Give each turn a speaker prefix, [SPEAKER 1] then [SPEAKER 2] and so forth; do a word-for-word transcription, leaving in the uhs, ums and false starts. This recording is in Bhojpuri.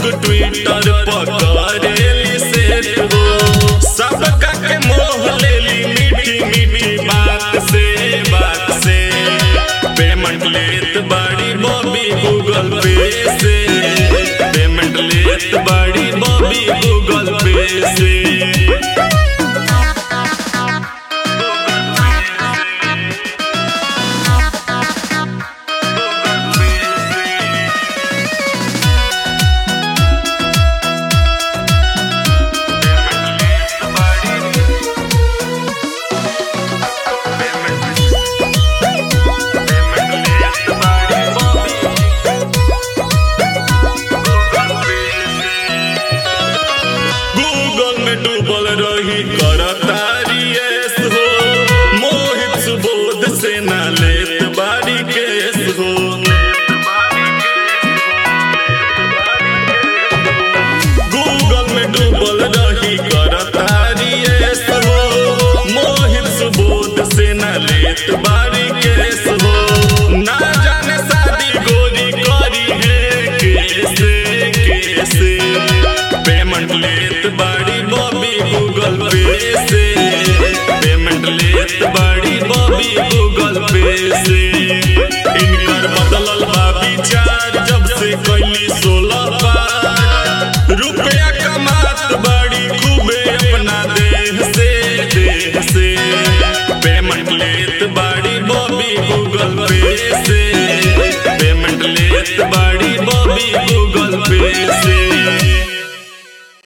[SPEAKER 1] ट्विटर पर करेली सेट हो। सबका के मोह लेली मीठी मीठी बात से बात से। पेमेंट लेत बाड़ी बॉबी गूगल पे से। पेमेंट लेत बाड़ी बॉबी गूगल पे से। डूबल रही करतारी ऐस हो। मोहित सुबोध से ना लेत बारी केस हो। गूगल में डूबल रही करतारी ऐस हो। मोहित सुबोध से ना लेत बारी केस हो। ना जाने शादी गोरी करी है कैसे कैसे। पेमेंट लेत बाड़ी बॉबी गूगल पे से। पेमेंट लेत बाड़ी बॉबी गूगल पे से। इनकर बदलल